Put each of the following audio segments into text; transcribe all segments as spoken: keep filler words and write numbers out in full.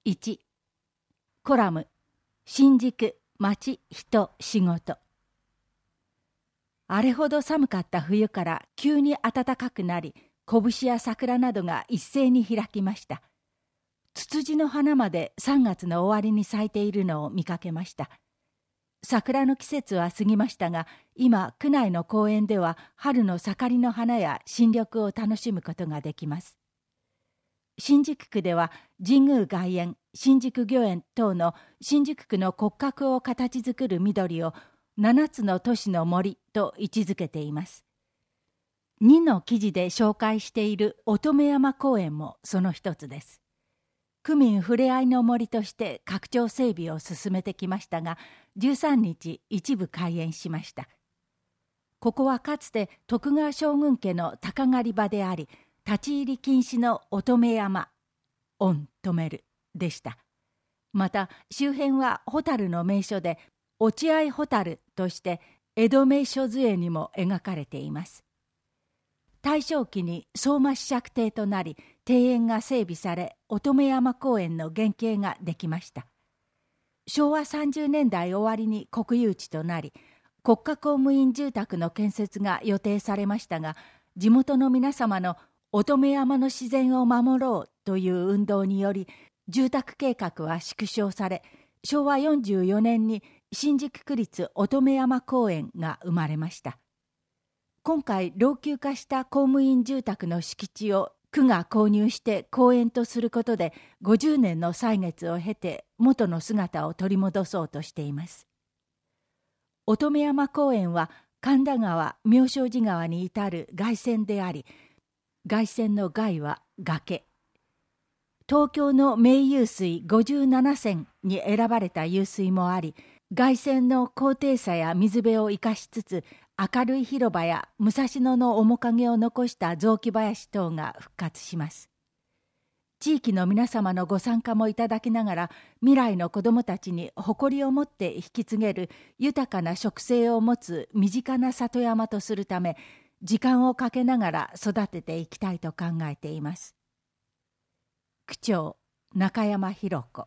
いち、コラム新宿街人仕事。あれほど寒かった冬から急に暖かくなり、拳や桜などが一斉に開きました。ツツジの花までさんがつの終わりに咲いているのを見かけました。桜の季節は過ぎましたが、今区内の公園では春の盛りの花や新緑を楽しむことができます。新宿区では神宮外苑、新宿御苑等の新宿区の骨格を形作る緑をななつの都市の森と位置づけています。にの記事で紹介している乙女山公園もその一つです。区民ふれあいの森として拡張整備を進めてきましたが、じゅうさんにち一部開園しました。ここはかつて徳川将軍家の鷹狩り場であり、立ち入り禁止の乙女山、御止めるでした。また周辺はホタルの名所で、落合ホタルとして江戸名所図会にも描かれています。大正期に相馬子爵邸となり、庭園が整備され、乙女山公園の原型ができました。しょうわさんじゅうねんだい終わりに国有地となり、国家公務員住宅の建設が予定されましたが、地元の皆様の乙女山の自然を守ろうという運動により、住宅計画は縮小され、しょうわよんじゅうよねんに新宿区立乙女山公園が生まれました。今回老朽化した公務員住宅の敷地を区が購入して公園とすることで、ごじゅうねんの歳月を経て元の姿を取り戻そうとしています。乙女山公園は神田川、妙正寺川に至る外線であり、外線の外は崖。東京の名湧水ごじゅうななせんに選ばれた湧水もあり、外線の高低差や水辺を生かしつつ、明るい広場や武蔵野の面影を残した雑木林等が復活します。地域の皆様のご参加もいただきながら、未来の子どもたちに誇りを持って引き継げる豊かな植生を持つ身近な里山とするため、時間をかけながら育てていきたいと考えています。区長中山弘子。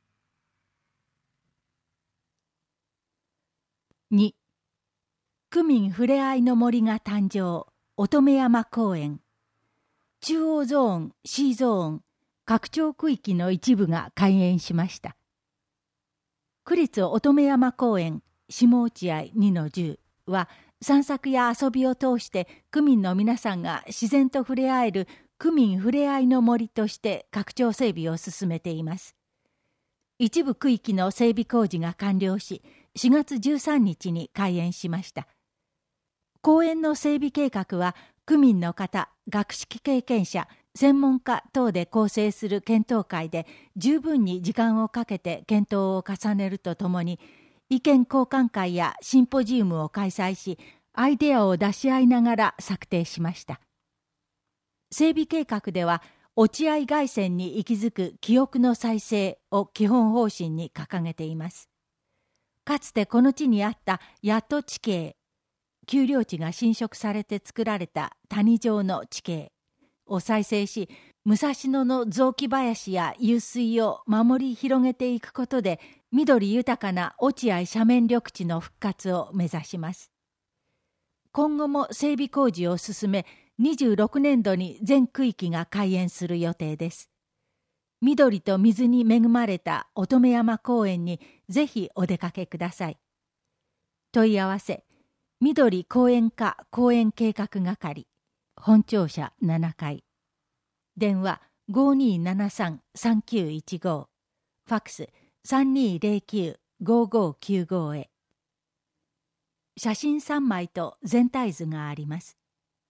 に、区民ふれあいの森が誕生、乙女山公園。中央ゾーン、C ゾーン、拡張区域の一部が開園しました。区立乙女山公園下落合 にのじゅう は、散策や遊びを通して区民の皆さんが自然と触れ合える区民ふれあいの森として拡張整備を進めています。一部区域の整備工事が完了し、しがつじゅうさんにちに開園しました。公園の整備計画は、区民の方、学識経験者、専門家等で構成する検討会で十分に時間をかけて検討を重ねるとともに、意見交換会やシンポジウムを開催し、アイデアを出し合いながら策定しました。整備計画では、落合外線に息づく記憶の再生を基本方針に掲げています。かつてこの地にあった谷戸地形、丘陵地が侵食されて作られた谷状の地形を再生し、武蔵野の雑木林や湧水を守り広げていくことで、緑豊かな落合斜面緑地の復活を目指します。今後も整備工事を進め、にじゅうろくねんどに全区域が開園する予定です。緑と水に恵まれた乙女山公園にぜひお出かけください。問い合わせ、緑公園課公園計画係、本庁舎ななかい。電話 ごーにーななさんさんきゅういちご、ファックス さんにーぜろきゅうごーごーきゅうご へ。写真さんまいと全体図があります。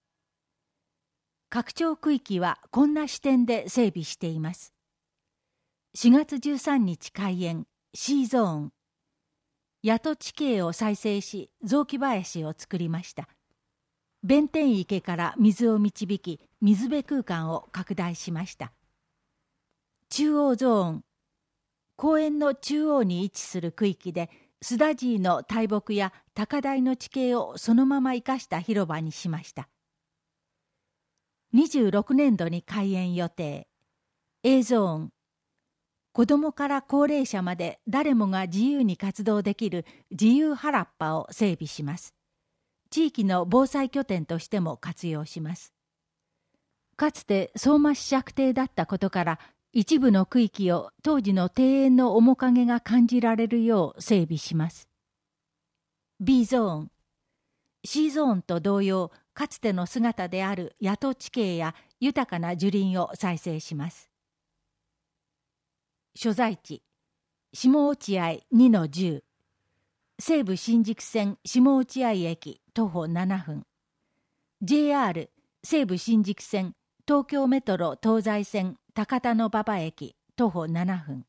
拡張区域はこんな視点で整備しています。しがつじゅうさんにち開園 C ゾーン。谷戸地形を再生し、雑木林を作りました。弁天池から水を導き、水辺空間を拡大しました。中央ゾーン。公園の中央に位置する区域で、須田寺の大木や高台の地形をそのまま生かした広場にしました。にじゅうろくねんどに開園予定。A ゾーン。 子どもから高齢者まで誰もが自由に活動できる自由原っぱを整備します。地域の防災拠点としても活用します。かつて相馬子爵邸だったことから、一部の区域を当時の庭園の面影が感じられるよう整備します。B ゾーン、C ゾーンと同様、かつての姿である谷戸地形や豊かな樹林を再生します。所在地、下落合 にのじゅう、西武新宿線下落合駅徒歩ななふん、ジェイアール 西武新宿線東京メトロ東西線高田馬場駅徒歩ななふん。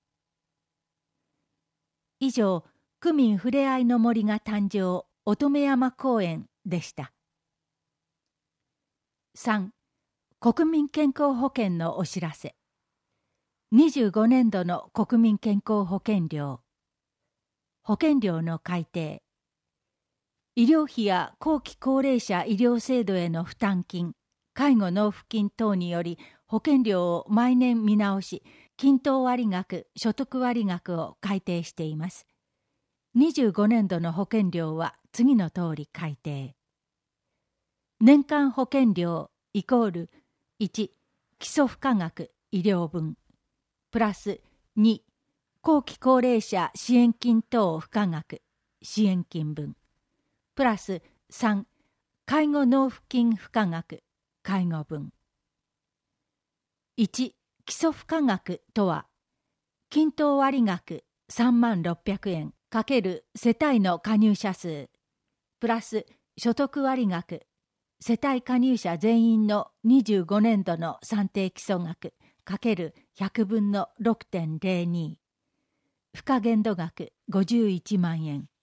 以上、区民ふれあいの森が誕生乙女山公園でした。さん. 国民健康保険のお知らせ。にじゅうごねんどの国民健康保険料。保険料の改定。医療費や後期高齢者医療制度への負担金、介護納付金等により保険料を毎年見直し、均等割額、所得割額を改定しています。にじゅうごねんどの保険料は次の通り改定。年間保険料イコールいち. 基礎付加額医療分プラスに. 後期高齢者支援金等付加額支援金分プラスさん. 介護納付金付加額介護分。いち. 基礎付加額とは、均等割額さんまんろっぴゃくえん×世帯の加入者数プラス所得割額世帯加入者全員のにじゅうごねんどの算定基礎額×ひゃくぶんのろくてんぜろに 付加限度額ごじゅういちまんえん。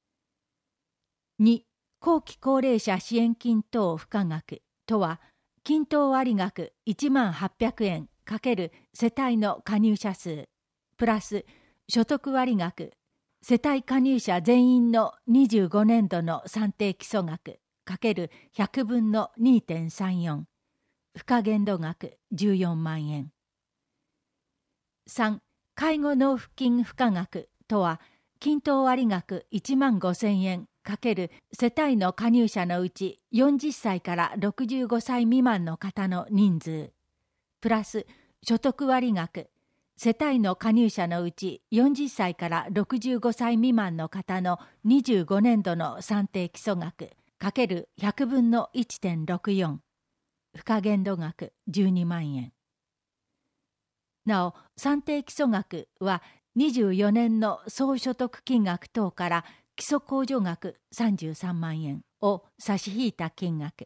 に. 後期高齢者支援金等付加額とは、均等割額いちまんはっぴゃくえん×世帯の加入者数プラス所得割額世帯加入者全員のにじゅうごねんどの算定基礎額×ひゃくぶんのにてんさんよん 付加限度額じゅうよんまんえん。さん. 介護納付金付加額とは、均等割額いちまんごせんえん×世帯の加入者のうちよんじゅっさいからろくじゅうごさい未満の方の人数プラス所得割額世帯の加入者のうちよんじゅっさいからろくじゅうごさい未満の方のにじゅうごねんどの算定基礎額×ひゃくぶんのいってんろくよん 付加限度額じゅうにまんえん。なお、算定基礎額はにじゅうよねんの総所得金額等から基礎控除額さんじゅうさんまんえんを差し引いた金額。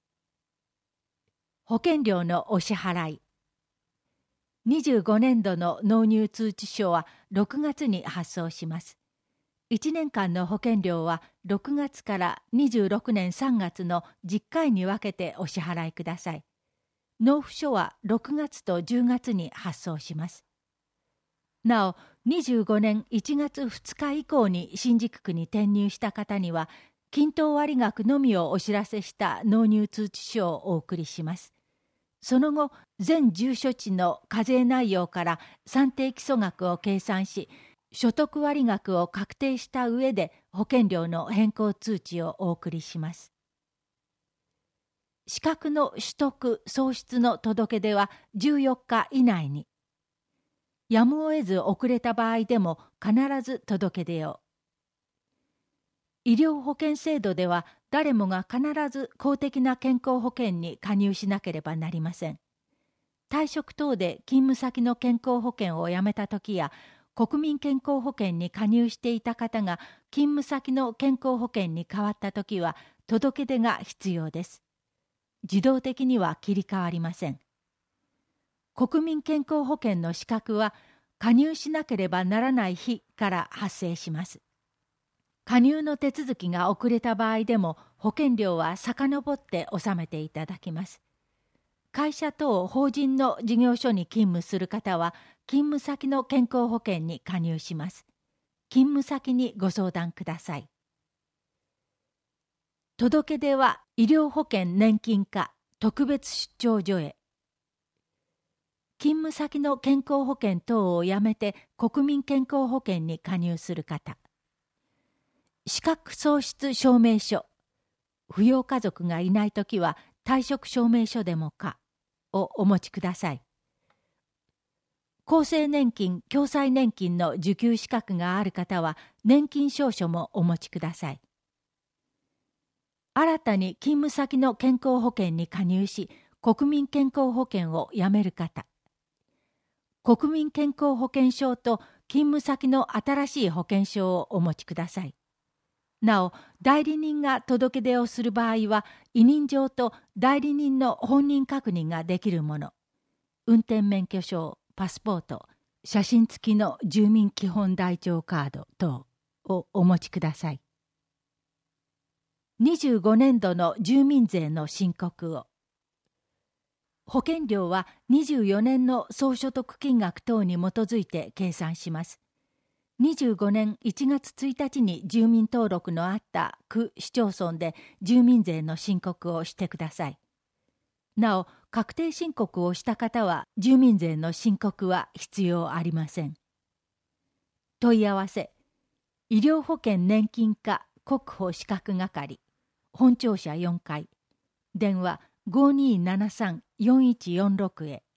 保険料のお支払い。にじゅうごねんどの納入通知書はろくがつに発送します。いちねんかんの保険料はろくがつからにじゅうろくねんさんがつのじゅっかいに分けてお支払いください。納付書はろくがつとじゅうがつに発送します。なお、にじゅうごねんいちがつふつか以降に新宿区に転入した方には、均等割額のみをお知らせした納入通知書をお送りします。その後、全住所地の課税内容から算定基礎額を計算し、所得割額を確定した上で保険料の変更通知をお送りします。資格の取得・創出の届け出はじゅうよっか以内に。やむを得ず遅れた場合でも必ず届け出よう。医療保険制度では誰もが必ず公的な健康保険に加入しなければなりません。退職等で勤務先の健康保険を辞めたときや、国民健康保険に加入していた方が勤務先の健康保険に変わったときは届け出が必要です。自動的には切り替わりません。国民健康保険の資格は加入しなければならない日から発生します。加入の手続きが遅れた場合でも保険料は遡って納めていただきます。会社等法人の事業所に勤務する方は勤務先の健康保険に加入します。勤務先にご相談ください。届け出は医療保険年金課特別出張所へ。 勤務先の健康保険等をやめて国民健康保険に加入する方、資格喪失証明書、扶養家族がいないときは退職証明書でもかをお持ちください。厚生年金・共済年金の受給資格がある方は年金証書もお持ちください。新たに勤務先の健康保険に加入し、国民健康保険をやめる方、国民健康保険証と勤務先の新しい保険証をお持ちください。なお、代理人が届け出をする場合は、委任状と代理人の本人確認ができるもの、運転免許証、パスポート、写真付きの住民基本台帳カード等をお持ちください。にじゅうごねんどの住民税の申告を。保険料はにじゅうよねんの総所得金額等に基づいて計算します。にじゅうごねんいちがつついたちに住民登録のあった区市町村で住民税の申告をしてください。なお、確定申告をした方は住民税の申告は必要ありません。問い合わせ、医療保険年金課国保資格係、本庁舎よんかい、電話 ごーにーななさんよんいちよんろく へ。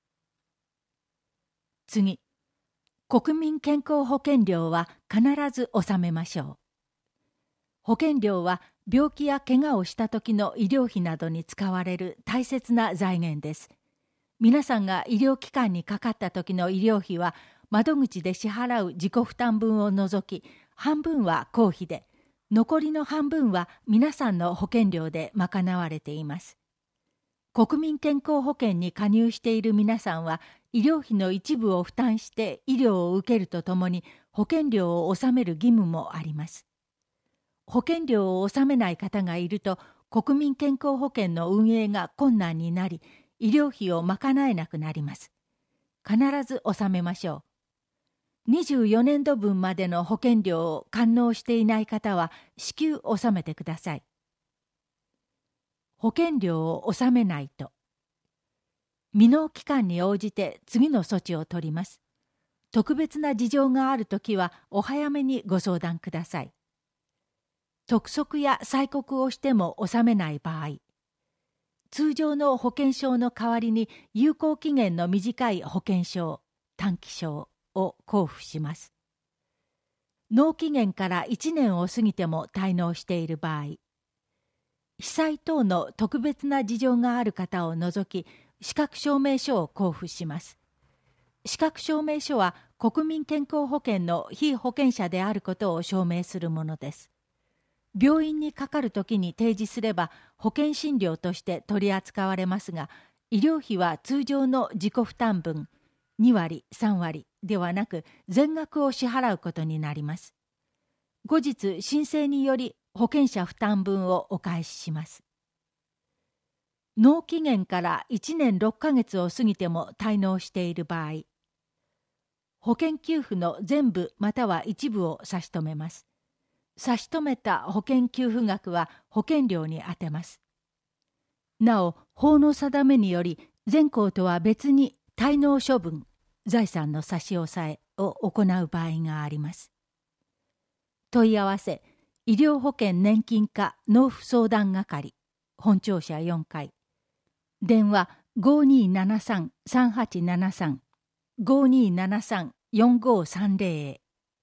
次、国民健康保険料は必ず納めましょう。保険料は病気や怪我をした時の医療費などに使われる大切な財源です。皆さんが医療機関にかかった時の医療費は窓口で支払う自己負担分を除き、半分は公費で、残りの半分は皆さんの保険料で賄われています。国民健康保険に加入している皆さんは、医療費の一部を負担して医療を受けるとともに、保険料を納める義務もあります。保険料を納めない方がいると、国民健康保険の運営が困難になり、医療費を賄えなくなります。必ず納めましょう。にじゅうよねんどぶんまでの保険料を完納していない方は、至急納めてください。保険料を納めないと、未納期間に応じて次の措置を取ります。特別な事情があるときはお早めにご相談ください。督促や催告をしても納めない場合、通常の保険証の代わりに有効期限の短い保険証、短期証を交付します。納期限からいちねんを過ぎても滞納している場合、被災等の特別な事情がある方を除き、資格証明書を交付します。資格証明書は国民健康保険の被保険者であることを証明するものです。病院にかかるときに提示すれば保険診療として取り扱われますが、医療費は通常の自己負担分にわりさんわりではなく全額を支払うことになります。後日申請により保険者負担分をお返しします。納期限からいちねんろっかげつを過ぎても滞納している場合、保険給付の全部または一部を差し止めます。差し止めた保険給付額は保険料に充てます。なお、法の定めにより全項とは別に滞納処分、財産の差し押さえを行う場合があります。問い合わせ、医療保険年金課納付相談係、本庁舎よんかい、電話 ごーにーななさんさんはちななさん ごーにーななさんよんごーさんぜろ へ。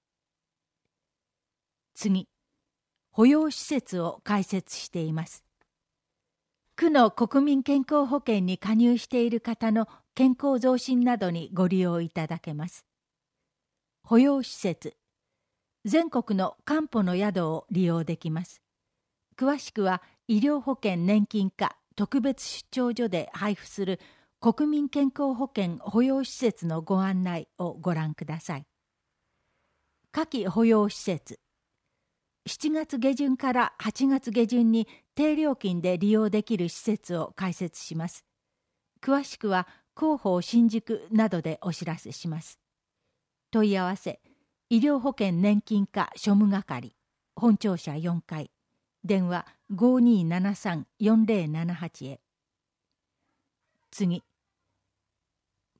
次、保養施設を開設しています。区の国民健康保険に加入している方の健康増進などにご利用いただけます。保養施設、全国の漢方の宿を利用できます。詳しくは医療保険年金課特別出張所で配布する国民健康保険保養施設のご案内をご覧ください。夏季保養施設、しちがつげじゅんからはちがつげじゅんに低料金で利用できる施設を開設します。詳しくは広報新宿などでお知らせします。問い合わせ、医療保険年金課庶務係、本庁舎よんかい、電話 ごーにーななさんよんぜろななはち へ。次、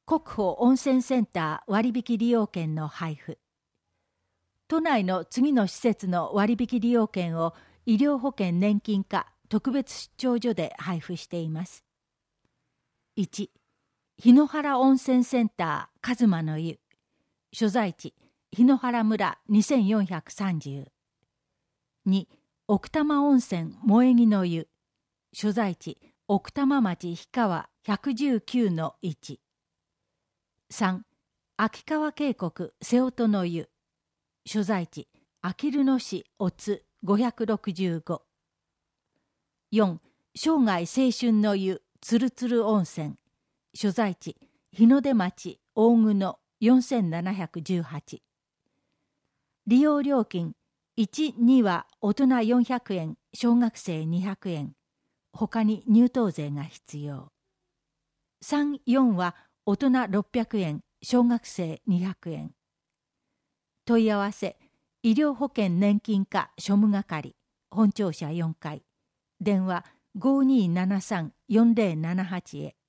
国保温泉センター割引利用券の配布。都内の次の施設の割引利用券を医療保険年金課特別出張所で配布しています。いち、檜原温泉センターかずまの湯。所在地、檜原村にせんよんひゃくさんじゅう。に、奥多摩温泉萌木の湯。所在地、奥多摩町氷川ひゃくじゅうきゅうのいち。さん、秋川渓谷瀬音の湯。所在地、あきる野市小津ごひゃくろくじゅうご。よん、生涯青春の湯つるつる温泉。所在地、日の出町大久野よんせんななひゃくじゅうはち。利用料金、いち、には大人よんひゃくえん、小学生にひゃくえん。ほかに入湯税が必要。さん、よんは大人ろっぴゃくえん、小学生にひゃくえん。問い合わせ、医療保険年金課庶務係、本庁舎よんかい、電話 ごーにーななさんよんぜろななはち へ。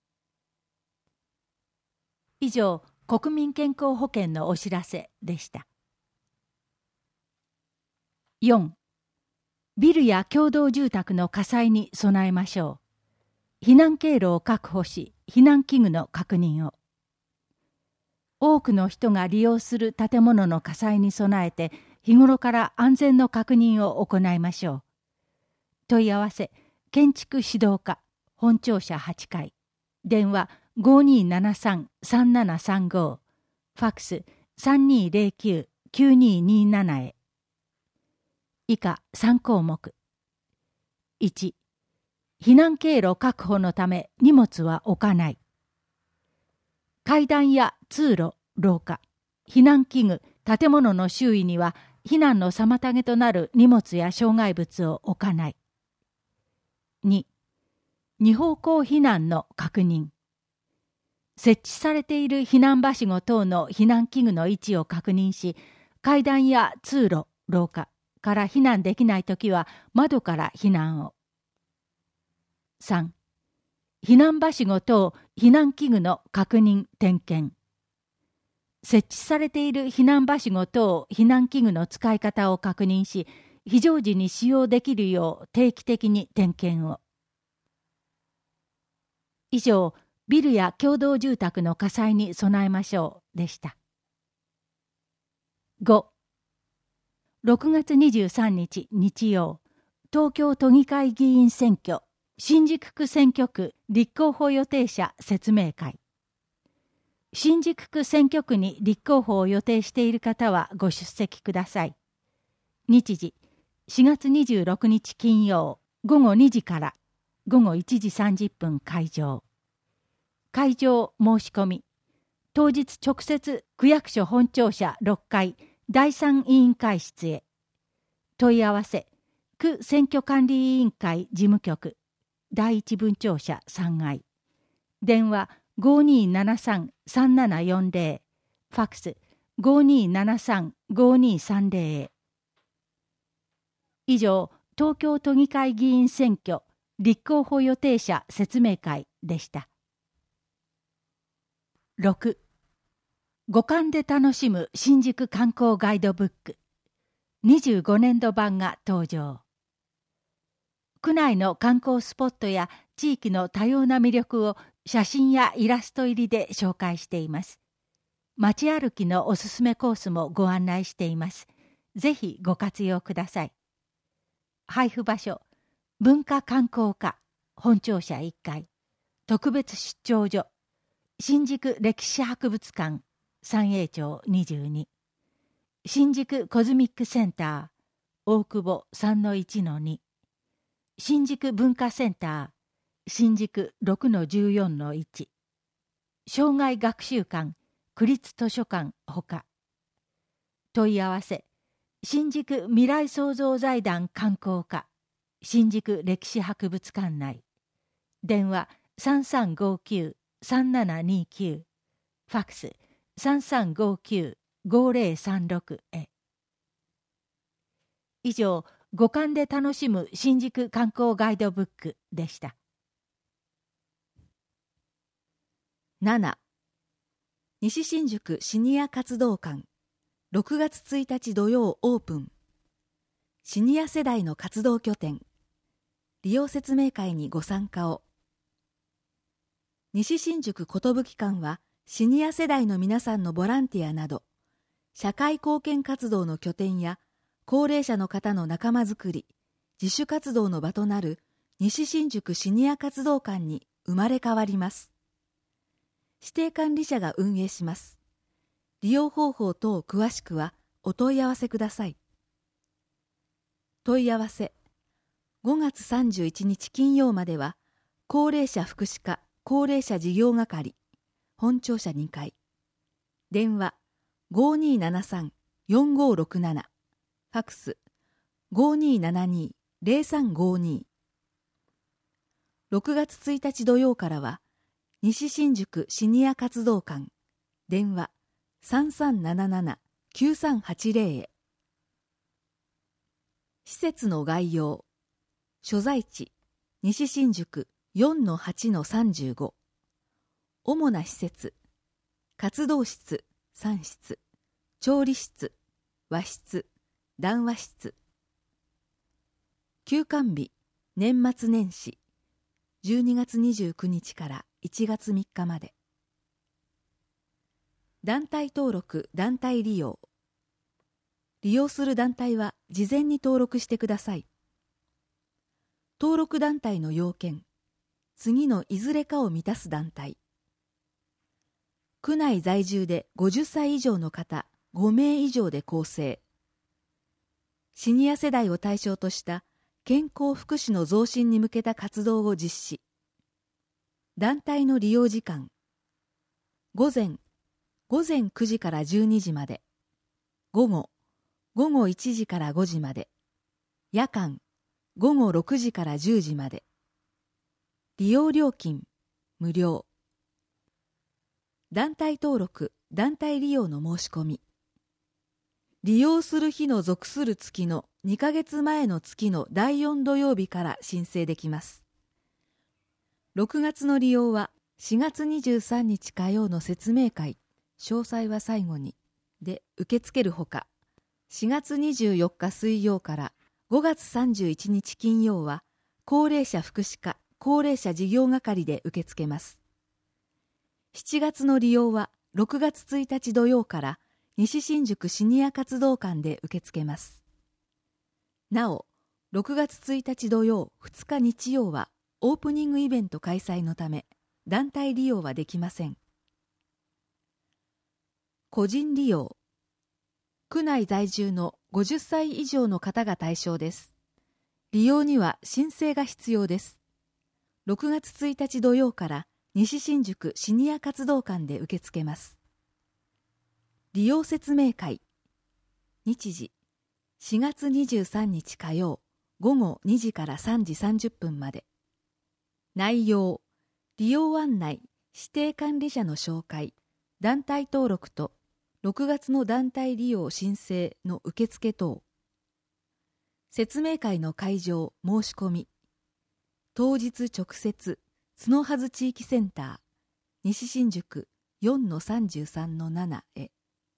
以上、国民健康保険のお知らせでした。よん、ビルや共同住宅の火災に備えましょう。避難経路を確保し、避難器具の確認を。多くの人が利用する建物の火災に備えて、日頃から安全の確認を行いましょう。問い合わせ、建築指導課、本庁舎はちかい、電話 ごーにーななさんさんななさんご、ファックス さんにーぜろきゅうきゅうにーにーなな へ。以下さんこうもく。いち、避難経路確保のため荷物は置かない。階段や通路、廊下、避難器具、建物の周囲には避難の妨げとなる荷物や障害物を置かない。に、二方向避難の確認。設置されている避難はしご等の避難器具の位置を確認し、階段や通路、廊下から避難できないときは窓から避難を。さん、避難はしご等避難器具の確認・点検。設置されている避難はしご等避難器具の使い方を確認し、非常時に使用できるよう定期的に点検を。以上、ビルや共同住宅の火災に備えましょうでした。ご、ろくがつにじゅうさんにち日曜、東京都議会議員選挙新宿区選挙区立候補予定者説明会。新宿区選挙区に立候補を予定している方はご出席ください。日時、しがつにじゅうろくにち金曜、ごごにじからごごいちじさんじゅっぷん会場。会場申し込み。当日直接区役所本庁舎ろっかいだいさん委員会室へ。問い合わせ、区選挙管理委員会事務局だいいち分庁舎さんがい、電話 ごーにーななさんさんななよんぜろ、ファックス ごーにーななさんごーにーさんぜろ へ。以上、東京都議会議員選挙立候補予定者説明会でした。ろく、五感で楽しむ新宿観光ガイドブックにじゅうごねんど版が登場。区内の観光スポットや地域の多様な魅力を写真やイラスト入りで紹介しています。街歩きのおすすめコースもご案内しています。ぜひご活用ください。配布場所、文化観光課、本庁舎いっかい、特別出張所、新宿歴史博物館、三栄町にじゅうに、新宿コズミックセンター、大久保 さんのいちのに、新宿文化センター、新宿 ろくのじゅうよんのいち、障害学習館、区立図書館ほか。問い合わせ、新宿未来創造財団観光課、新宿歴史博物館内、電話 さんさんごきゅうさんななにきゅう、ファックス さんさんごきゅうごぜろさんろく へ。以上、五感で楽しむ新宿観光ガイドブックでした。なな、 西新宿シニア活動館、ろくがつついたち土曜オープン。シニア世代の活動拠点。利用説明会にご参加を。西新宿寿館は、シニア世代の皆さんのボランティアなど、社会貢献活動の拠点や、高齢者の方の仲間づくり、自主活動の場となる西新宿シニア活動館に生まれ変わります。指定管理者が運営します。利用方法等詳しくはお問い合わせください。問い合わせ。ごがつさんじゅういちにち金曜までは、高齢者福祉課高齢者事業係、本庁舎にかい。電話 ごーにーななさんよんごーろくなな。ファクス ごーにーななにーぜろさんごーにー。ろくがつついたち土曜からは、西新宿シニア活動館、電話 さんさんななななきゅうさんはちぜろ へ。施設の概要。所在地、西新宿 よんのはちのさんじゅうご。主な施設、活動室さんしつ、調理室、和室、談話室。休館日、年末年始、じゅうにがつにじゅうくにちからいちがつみっかまで。団体登録・団体利用。利用する団体は事前に登録してください。登録団体の要件。次のいずれかを満たす団体。区内在住でごじゅっさい以上の方ごめい以上で構成。シニア世代を対象とした健康福祉の増進に向けた活動を実施。団体の利用時間。午前、午前くじからじゅうにじまで。午後、午後いちじからごじまで。夜間、午後ろくじからじゅうじまで。利用料金、無料。団体登録、団体利用の申し込み。利用する日の属する月のにかげつまえの月のだいよん土曜日から申請できます。ろくがつの利用はしがつにじゅうさんにち火曜の説明会、詳細は最後に、で受け付けるほか、しがつにじゅうよっか水曜からごがつさんじゅういちにち金曜は、高齢者福祉課高齢者事業係で受け付けます。しちがつの利用はろくがつついたち土曜から西新宿シニア活動館で受け付けます。なお、ろくがつついたち土曜、ふつか日曜はオープニングイベント開催のため、団体利用はできません。個人利用。区内在住のごじゅっさい以上の方が対象です。利用には申請が必要です。ろくがつついたち土曜から西新宿シニア活動館で受け付けます。利用説明会。日時、しがつにじゅうさんにち火曜、ごごにじからさんじさんじゅっぷんまで。内容、利用案内、指定管理者の紹介、団体登録とろくがつの団体利用申請の受付等。説明会の会場申し込み。当日直接、角筈地域センター、西新宿 よんのさんじゅうさんのなな へ。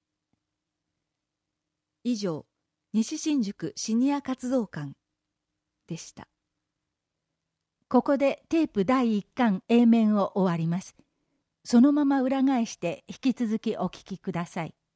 以上、西新宿シニア活動館でした。 ここでテープだいいっかん A 面を終わります。そのまま裏返して引き続きお聞きください。